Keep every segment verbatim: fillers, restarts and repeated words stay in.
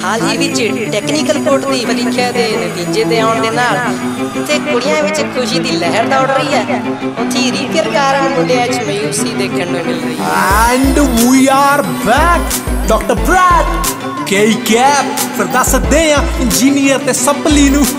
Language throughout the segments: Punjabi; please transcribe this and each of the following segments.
ਹਾਲ ਹੀ ਵਿੱਚ ਟੈਕਨੀਕਲ ਕੋਰਟ ਦੀ ਪ੍ਰੀਖਿਆ ਦੇ ਨਤੀਜੇ ਦੇ ਆਉਣ ਦੇ ਨਾਲ ਇੱਥੇ ਕੁੜੀਆਂ ਵਿੱਚ ਖੁਸ਼ੀ ਦੀ ਲਹਿਰ ਦੌੜ ਰਹੀ ਹੈ। ਉੱਥੇ ਰੀਪੇਅਰ ਕਾਰਨ ਮੁੰਡਿਆਂ 'ਚ ਮਾਯੂਸੀ ਦੇਖਣ ਨੂੰ ਮਿਲ ਰਹੀ ਹੈ। And we are back doctor Brad ਕੇ ਕੈਪ ਫਿਰ ਦੱਸਦੇ ਆ ਇੰਜੀਨੀਅਰ ਤੇ ਸਪਲੀ ਨੂੰ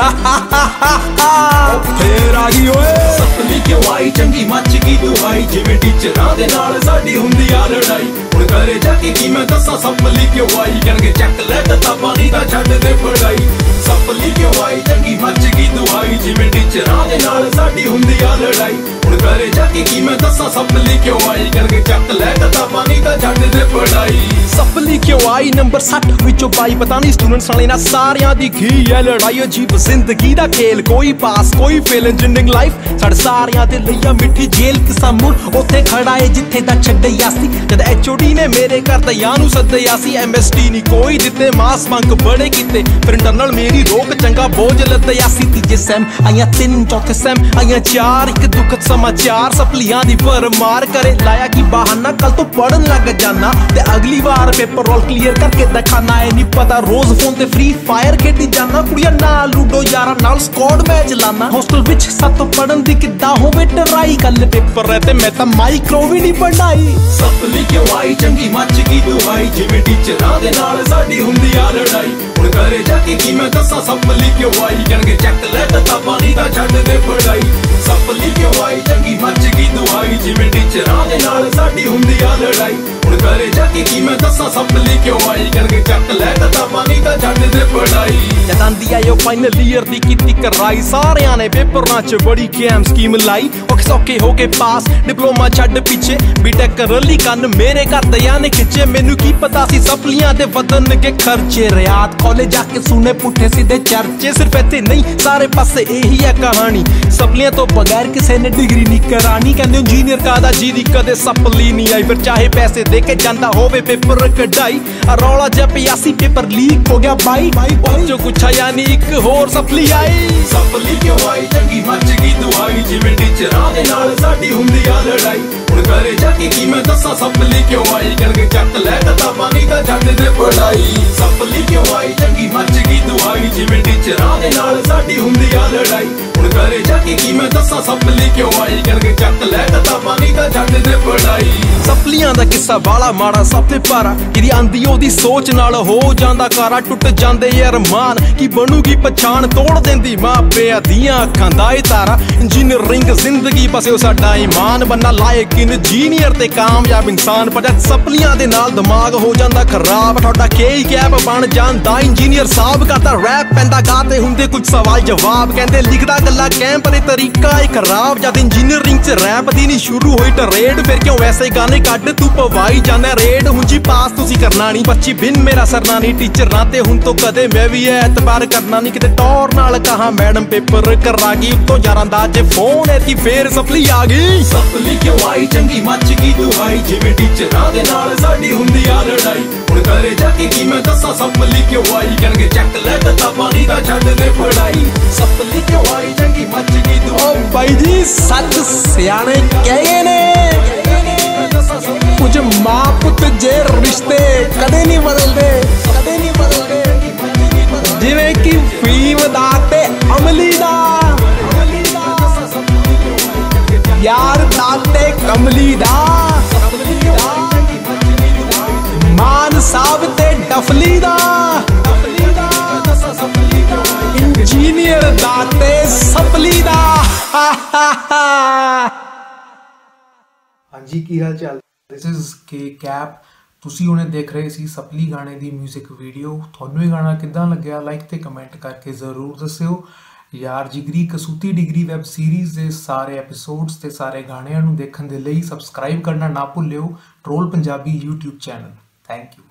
ਫੇਰ ਆ ਗਈ ਓਏ ਸਪਲੀ ਕਿਉਂ ਆਈ ਚੰਗੀ ਮੱਚ ਗਈ ਦੁਆਈ ਜਿਵੇਂ ਟੀਚਰਾਂ ਦੇ ਨਾਲ ਸਾਡੀ ਹੁੰਦੀ ਆ ਲੜਾਈ। ਹੁਣ ਘਰੇ ਜਾ ਕੇ ਕੀ ਮੈਂ ਦੱਸਾਂ ਸਪਲੀ ਕਿਉਂ ਆਈ ਕਹਿਣਗੇ ਚੱਕ ਲੈ ਕਿਤਾਬਾਂ ਨਹੀਂ ਤਾਂ ਛੱਡ ਦੇ ਪੜਾਈ। ਸਪਲੀ ਕਿਉਂ ਆਈ ਚੰਗੀ ਮੱਚ ਗਈ ਦੁਆਈ ਜਿਵੇਂ ਟੀਚਰਾਂ ਦੇ ਨਾਲ ਸਾਡੀ ਹੁੰਦੀ ਆ ਲੜਾਈ। ਹੁਣ ਘਰੇ ਜਾ ਕੇ ਕੀ ਮੈਂ ਦੱਸਾਂ ਸਪਲੀ ਕਿਉਂ ਆਈ ਕਹਿਣਗੇ ਚੱਕ ਲੈ ਕਿਤਾਬਾਂ ਨਹੀਂ ਤਾਂ ਛੱਡ ਦੇ ਪੜਾਈ। ਸਪਲੀ ਕਿਉਂ ਆਈ ਨੰਬਰ ਸੱਠ ਵਿੱਚੋਂ ਬਾਈ ਪਤਾ ਨਹੀਂ ਸਟੂਡੈਂਟਸ ਵਾਲੇ ਨਾਲ ਸਾਰਿਆਂ ਦੀ ਕੀ ਹੈ ਲੜਾਈ। ਅਜੀਬ ਜ਼ਿੰਦਗੀ ਦਾ ਖੇਲ ਕੋਈ ਪਾਸ ਕੋਈ ਫੇਲ ਇੰਜੀਨੀਅਰਿੰਗ ਲਾਈਫ ਸਾਡੇ ਸਾਰਿਆਂ ਦੇ ਲਈ ਮਿੱਠੀ ਜੇਲ੍ਹ ਕਿਸਾ ਮੁੜ ਉੱਥੇ ਖੜਾ ਏ ਜਿੱਥੇ ਦਾ ਛੱਡਿਆ ਸੀ ਜਦ ਐਚ ਓ ਡੀ ਨੇ ਮੇਰੇ ਘਰ ਦਇਆ ਨੂੰ ਸੱਦਿਆ ਸੀ। ਐਮ ਐਸ ਟੀ ਨਹੀਂ ਕੋਈ ਦਿੱਤੇ ਮਾਸ ਬੰਕ ਬੜੇ ਕੀਤੇ ਫਿਰ ਇੰਟਰਨਲ ਮੇਰੀ ਰੋਕ ਚੰਗਾ ਬੋਝ ਲੱਦਿਆ ਸੀ। ਤੀਜੇ ਸੈਮ ਆਈਆਂ ਤਿੰਨ ਚੌਥੇ ਸੈਮ ਆਈਆਂ ਚਾਰ ਇੱਕ ਦੁਖਦ ਸਮਾਚਾਰ ਸਪਲੀਆਂ ਦੀ ਭਰਮਾਰ ਕਰੇ ਲਾਇਆ ਕੀ ਬਹਾਨਾ ਕੱਲ ਤੋਂ ਪੜਨ ਲੱਗ ਜਾਣਾ ਤੇ ਅਗਲੀ ਵਾਰ ਪੇਪਰ ਰੋਲ ਕਲੀਅਰ ਕਰਕੇ ਦਿਖਾਣਾ। ਇਹ ਨਹੀਂ ਪਤਾ ਰੋਜ਼ ਫੋਨ ਤੇ ਫ੍ਰੀ ਫਾਇਰ ਖੇਡੀ ਜਾਣਾ ਕੁੜੀਆਂ ਨਾਲ ਲੂਡੋ ਯਾਰਾਂ ਨਾਲ ਸਕੋਡ ਮੈਚ ਲਾਣਾ। ਹੋਸਟਲ ਵਿੱਚ ਸਾਥੋਂ ਪੜਨ ਦੀ ਕਿੱਦਾਂ ਹੋਵੇ ਟਰਾਈ ਕੱਲ ਪੇਪਰ ਹੈ ਤੇ ਮੈਂ ਤਾਂ ਮਾਈਕਰੋ ਵੀ ਨਹੀਂ ਬਣਾਈ। ਸਪਲੀ ਕਿਉਂ ਆਈ ਚੰਗੀ ਮੱਚ ਗਈ ਦੁਆਈ ਜਿਵੇਂ ਟੀਚਰਾਂ ਦੇ ਨਾਲ ਸਾਡੀ ਹੁੰਦੀ ਆ ਲੜਾਈ। ਹੁਣ ਘਰੇ ਜਾ ਕੇ ਕੀ ਮੈਂ ਦੱਸਾਂ ਸਪਲੀ ਕਿਉਂ ਆਈ ਕਹਿਣਗੇ ਚੱਕ ਲੈ ਕਿਤਾਬਾਂ ਨਹੀਂ ਤਾਂ ਛੱਡ ਦੇ ਪੜਾਈ। ਸਪਲੀ ਕਿਉਂ ਆਈ ਚੰਗੀ ਮੱਚ ਗਈ ਦੁਆਈ ਜਿਵੇਂ ਟੀਚਰਾਂ ਦੇ ਨਾਲ ਸਾਡੀ ਹੁੰਦੀ ਆ ਲੜਾਈ। ਹੁਣ ਘਰੇ ਜਾ ਕੇ ਕੀ ਮੈਂ ਦੱਸਾਂ ਸਪਲੀ ਕਿਉਂ ਆਈ ਕਹਿਣਗੇ ਚੱਕ ਲੈ ਕਿਤਾਬਾਂ ਨਹੀਂ ਤਾਂ ਛੱਡ ਦੇ ਪੜਾਈ। ਜਦ ਆਂਦੀ ਆਇਓ ਫਾਈਨਲ ਈਅਰ ਦੀ ਕੀਤੀ ਕਰਾਈ ਸਾਰਿਆਂ ਨੇ ਪੇਪਰਾਂ 'ਚ ਬੜੀ ਕੈਮ ਸਕੀਮ ਲਾਈ। ਔਖੇ ਸੌਖੇ ਹੋ ਕੇ ਪਾਸ ਡਿਪਲੋਮਾ ਛੱਡ ਪਿੱਛੇ ਬੀਟੈਕ ਰਲੀ ਕੰਨ ਮੇਰੇ ਘਰ ਦਿਆਂ ਨੇ ਖਿੱਚੇ। ਮੈਨੂੰ ਕੀ ਪਤਾ ਸੀ ਸਪਲੀਆਂ ਦੇ ਵਧਣਗੇ ਖਰਚੇ ਰਿਆਤ ਕਾਲਜ ਜਾ ਕੇ ਸੁਣੇ ਪੁੱਠੇ ਸਿੱਧੇ ਚਰਚੇ। ਸਿਰਫ ਇੱਥੇ ਨਹੀਂ ਸਾਰੇ ਪਾਸੇ ਇਹੀ ਹੈ ਕਹਾਣੀ ਸਪਲੀਆਂ ਤੋਂ ਬਗੈਰ ਕਿਸੇ ਨੇ ਡਿਗਰੀ ਨਹੀਂ ਕਰਾਣੀ। ਕਹਿੰਦੇ ਇੰਜੀਨੀਅਰ ਕਾਦਾ ਜੀ ਦੀ ਕਦੇ ਸਪਲੀ ਨਹੀਂ ਆਈ ਫਿਰ ਚਾਹੇ ਪੈਸੇ ਦੇ ਕੇ ਜਾਂਦਾ ਹੋਵੇ ਪੇਪਰ ਕਢਾਈ। ਰੌਲਾ ਜਿਹਾ ਪਿਆ ਸੀ ਪੇਪਰ ਲੀਕ ਹੋ ਗਿਆ ਬਾਈ ਉਹ ਜੋ ਕੁਛ ਆਇਆ ਨਹੀਂ ਇੱਕ ਹੋਰ ਸਪਲੀ ਆਈ। ਸਪਲੀ ਕਿਉਂ ਆਈ ਚੰਗੀ ਮੱਚ ਗਈ ਦੁਆਈ ਜਿਵੇਂ ਟੀਚਰਾਂ ਦੇ ਨਾਲ ਸਾਡੀ ਹੁੰਦੀ ਆ ਲੜਾਈ। ਹੁਣ ਘਰੇ ਜਾ ਕੇ ਕੀ ਮੈਂ ਦੱਸਾਂ ਸਪਲੀ ਕਿਉਂ ਆਈ ਕਹਿਣਗੇ ਚੱਕ ਲੈ ਕਿਤਾਬਾਂ ਨਹੀਂ ਤਾਂ ਛੱਡ ਦੇ ਪੜਾਈ। ਸਪਲੀ ਕਿਉਂ ਆਈ ਚੰਗੀ ਮੱਚ ਗਈ ਦੁਆਈ ਜਿਵੇਂ ਟੀਚਰਾਂ ਦੇ ਨਾਲ ਸਾਡੀ ਹੁੰਦੀ ਆ ਲੜਾਈ। ਹੁਣ ਘਰੇ ਜਾ ਕੇ ਕੀ ਮੈਂ ਦੱਸਾਂ ਸਪਲੀ ਕਿਉਂ ਆਈ ਕਹਿਣਗੇ ਚੱਕ ਲੈ ਕਿਤਾਬਾਂ ਨਹੀਂ ਤਾਂ ਛੱਡ ਦੇ ਪੜਾਈ। ਸਪਲੀਆਂ ਦਾ ਕਿੱਸਾ ਬਾਲਾ ਮਾੜਾ ਸਭ ਤੇ ਭਾਰਾ ਜਿਹਦੀ ਆਂਦੀ ਉਹਦੀ ਸੋਚ ਨਾਲ ਹੋ ਜਾਂਦਾ ਕਾਰਾ ਟੁੱਟ ਜਾਂਦੇ ਅਰਮਾਨ ਕੀ ਬਣੂਗੀ ਪਛਾਣ ਤੋੜ ਦਿੰਦੀ ਮਾਪਿਆਂ ਦੀਆਂ ਅੱਖਾਂ ਦਾ ਏ ਤਾਰਾ। ਇੰਜੀਨੀਅਰਿੰਗ ਜ਼ਿੰਦਗੀ ਬਸੇ ਉਹ ਸਾਡਾ ਈਮਾਨ ਬੰਨਾ ਲਾਇਕ ਇੰਜੀਨੀਅਰ ਤੇ ਕਾਮਯਾਬ ਇਨਸਾਨ ਪਰ ਜਦ ਸਪਲੀਆਂ ਦੇ ਨਾਲ ਦਿਮਾਗ ਹੋ ਜਾਂਦਾ ਖਰਾਬ ਤੁਹਾਡਾ ਕੇ ਕੈਪ ਬਣ ਜਾਂਦਾ ਇੰਜੀਨੀਅਰ ਸਾਹਿਬ। ਕਰਦਾ ਰੈਪ ਪੈਂਦਾ ਗਾਤੇ ਹੁੰਦੇ ਕੁਝ ਸਵਾਲ ਜਵਾਬ ਕਹਿੰਦੇ ਲਿਖਦਾ ਗੱਲਾਂ ਕੈਂਪ ਦੇ ਤਰੀਕਾ ਏ ਖਰਾਬ। ਜਦ ਇੰਜੀਨੀਅਰਿੰਗ 'ਚ ਰੈਪ ਦੀ ਨਹੀਂ ਸ਼ੁਰੂ ਹੋਈ ਟਰੇਡ ਫਿਰ ਕਿਉਂ ਵੈਸੇ ਗਾਣੇ ਕੱਢ ਤੂੰ ਪਵਾਈ ਜਾਂਦਾ ਰੇਡ। ਹੁਣ ਜੀ ਪਾਸ ਤੁਸੀਂ ਕਰਨਾ ਨਹੀਂ ਪੱਚੀ ਬਿਨ ਮੇਰਾ ਸਰਨਾ ਨਹੀਂ ਟੀਚਰਾਂ ਤੇ ਹੁਣ ਤੋਂ ਕਦੇ ਮੈਂ ਵੀ ਐਤਬਾਰ ਕਰਨਾ ਨਹੀਂ ਕਿਤੇ ਟੌਰ ਨਾਲ ਕਹਾ ਮੈਡਮ ਪੇਪਰ ਕਰਾ ਗਈ ਉੱਤੋਂ ਯਾਰਾਂ ਦਾ ਜੇ ਫੋਨ ਐ ਕੀ ਫੇਰ ਸਪਲੀ ਆ ਗਈ। ਸਪਲੀ ਕਿਉਂ ਆਈ ਚੰਗੀ ਮੱਚ ਗਈ ਦੁਆਈ ਜਿਵੇਂ ਟੀਚਰਾਂ ਦੇ ਨਾਲ ਸਾਡੀ ਹੁੰਦੀ ਆ ਲੜਾਈ। ਹੁਣ ਘਰੇ ਜਾ ਕੇ ਕੀ ਮੈਂ ਦੱਸਾਂ ਸਪਲੀ ਕਿਉਂ ਆਈ ਕਹਿਣਗੇ ਚੱਕ ਲੈ ਕਿਤਾਬਾਂ ਨਹੀਂ ਤਾਂ ਛੱਡ ਦੇ ਪੜਾਈ। ਸਪਲੀ ਕਿਉਂ ਆਈ ਚੰਗੀ ਮੱਚ ਗਈ ਦੁਆਈ। ਬਾਈ ਜੀ ਸੱਚ ਸਿਆਣੇ ਕਹੇ ਨੇ ਕੁਝ ਮਾਂ ਪੁੱਤ ਜੇ ਰਿਸ਼ਤੇ ਕਦੇ ਨਹੀਂ ਬਦਲਦੇ ਕਦੇ ਨਹੀਂ ਬਦਲਦੇ ਜਿਵੇਂ ਕਿ ਫੀਮ ਦਾ ਤੇ ਅਮਲੀ ਦਾ ਯਾਰ ਦਾ ਤੇ ਕਮਲੀ ਦਾ ਮਾਨ ਸਾਹਿਬ ਤੇ ਡਫਲੀ ਦਾ ਇੰਜੀਨੀਅਰ ਦਾ ਤੇ ਸਪਲੀ ਦਾ। ਹਾਂਜੀ ਕੀ ਹਾਲ ਚਾਲ ਦਿਸ ਇਜ਼ ਕੇ ਕੈਪ ਤੁਸੀਂ ਹੁਣੇ ਦੇਖ ਰਹੇ ਸੀ ਸਪਲੀ ਗਾਣੇ ਦੀ ਮਿਊਜ਼ਿਕ ਵੀਡੀਓ। ਤੁਹਾਨੂੰ ਇਹ ਗਾਣਾ ਕਿੱਦਾਂ ਲੱਗਿਆ ਲਾਈਕ ਤੇ ਕਮੈਂਟ ਕਰਕੇ ਜ਼ਰੂਰ ਦੱਸਿਓ ਯਾਰ। ਜਿਗਰੀ ਕਸੂਤੀ ਡਿਗਰੀ ਵੈਬ ਸੀਰੀਜ਼ ਦੇ ਸਾਰੇ ਐਪੀਸੋਡਸ ਤੇ ਸਾਰੇ ਗਾਣਿਆਂ ਨੂੰ ਦੇਖਣ ਦੇ ਲਈ ਸਬਸਕ੍ਰਾਈਬ ਕਰਨਾ ਨਾ ਭੁੱਲਿਓ troll Punjabi YouTube channel. Thank you.